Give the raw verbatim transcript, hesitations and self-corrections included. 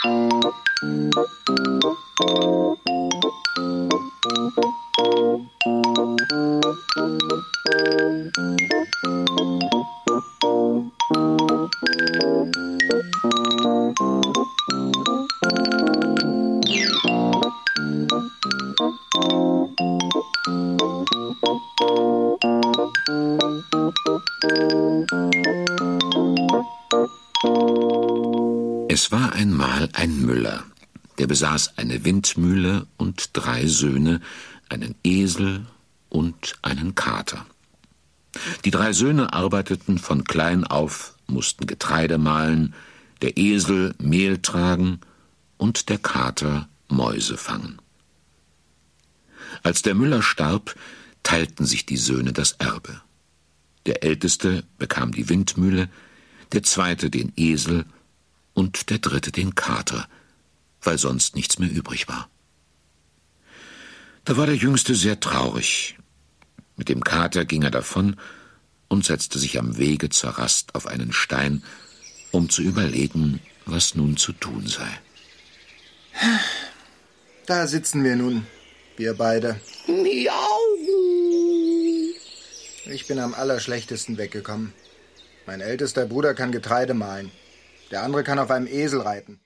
Es war einmal ein Müller, der besaß eine Windmühle und drei Söhne, einen Esel und einen Kater. Die drei Söhne arbeiteten von klein auf, mussten Getreide mahlen, der Esel Mehl tragen und der Kater Mäuse fangen. Als der Müller starb, teilten sich die Söhne das Erbe. Der Älteste bekam die Windmühle, der Zweite den Esel und der Dritte den Kater, weil sonst nichts mehr übrig war. Da war der Jüngste sehr traurig. Mit dem Kater ging er davon und setzte sich am Wege zur Rast auf einen Stein, um zu überlegen, was nun zu tun sei. Da sitzen wir nun, wir beide. Miau! Ich bin am allerschlechtesten weggekommen. Mein ältester Bruder kann Getreide mahlen. Der andere kann auf einem Esel reiten.